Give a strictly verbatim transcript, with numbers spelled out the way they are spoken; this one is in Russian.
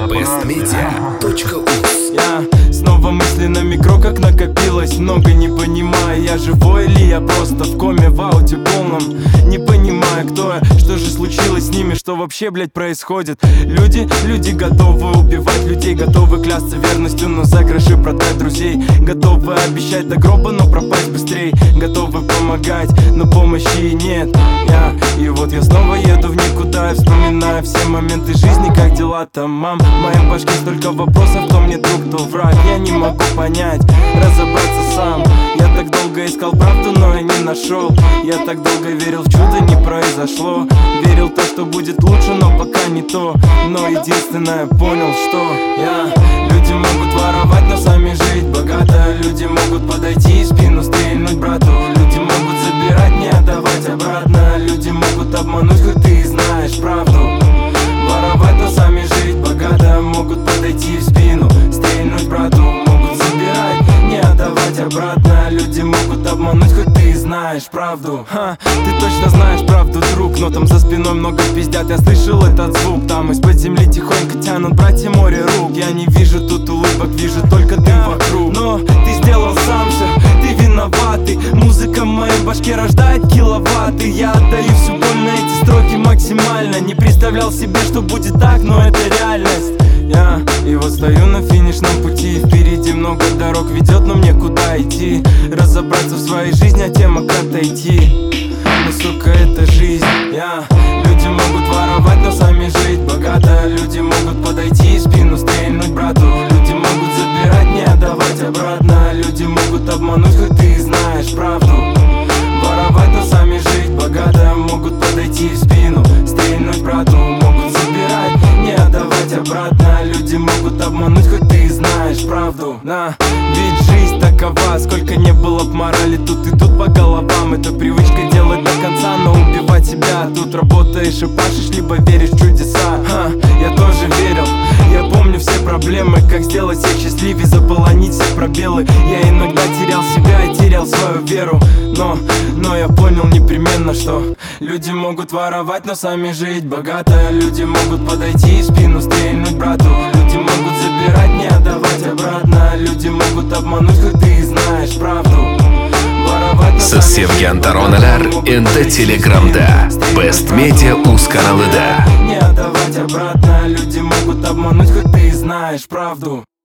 бест медиа точка уз. Я снова мысли на микро, как накопилось много, не понимаю, я живой или я просто в коме, в ауте полном. Не понимаю, кто я, что же случилось с ними, что вообще, блядь, происходит. Люди, люди готовы убивать людей, готовы клясться верностью, но за гроши продать друзей. Готовы обещать до гроба, но пропасть быстрей. Готовы помогать, но помощи нет. Я, и вот я снова еду в никуда, вспоминаю все моменты жизни, как дела там, мам. В моей башке столько вопросов, кто мне друг, кто враг. Я не могу понять, разобраться сам. Я так долго искал правду, но я не нашел. Я так долго верил в чудо, не произошло. Верил в то, что будет лучше, но пока не то. Но единственное понял, что я люди могут воровать, но сами жить богато. Люди могут подойти и спину стрельнуть брату. Люди могут забирать, не отдавать обратно. Люди могут обмануть, хоть ты и знаешь правду. Воровать, но сами жить богато. Могут подойти в спину стрельнуть брату. Могут забирать, не отдавать обратно. Люди могут обмануть, хоть ты и знаешь правду. Ха, ты точно знаешь правду, друг, но там за спиной много пиздят. Я слышал этот звук, там из-под земли тихонько тянут братья море рук. Я не вижу тут улыбок, вижу только дым вокруг. Но ты сделал сам все, ты виноватый. Музыка в моей башке рождает киловатты. Я отдаю всю боль на эти строки максимально. Не представлял себе, что будет так, но это реальность. Я и вот стою на финишном пути. Впереди много дорог ведет, но мне куда идти? Разобраться в своей жизни, а тема как отойти. Но сука, это жизнь. Я люди могут воровать, но сами жить богато. Люди могут подойти и спину стрельнуть брату. Люди могут забирать, не отдавать обратно. Люди могут обмануть, хоть ты и знаешь правду. Воровать, но сами жить богато. Могут подойти в спину стрельнуть брату. Могут забирать, не отдавать обратно. Люди могут обмануть, хоть ты и знаешь правду. Да, ведь жизнь такова, сколько не было б морали, тут идут по головам. Это привычка делать до конца, но убивать себя. Тут работаешь и пашешь, либо веришь в чудеса. Ха, я тоже верил, я помню все проблемы. Как сделать всех счастливее, заполонить все пробелы. Я иногда терял себя и терял свою веру. Но, но я понял непременно, что люди могут воровать, но сами жить богато. Люди могут подойти и спину стрельнуть брату. Люди могут забирать, не отдавать обратно. Люди могут обмануть, хоть ты и знаешь правду. Сіз sevgan taronalar endi Telegramda Best Media Uz kanalida. Не отдавать обратно. Люди могут обмануть, хоть ты и знаешь правду.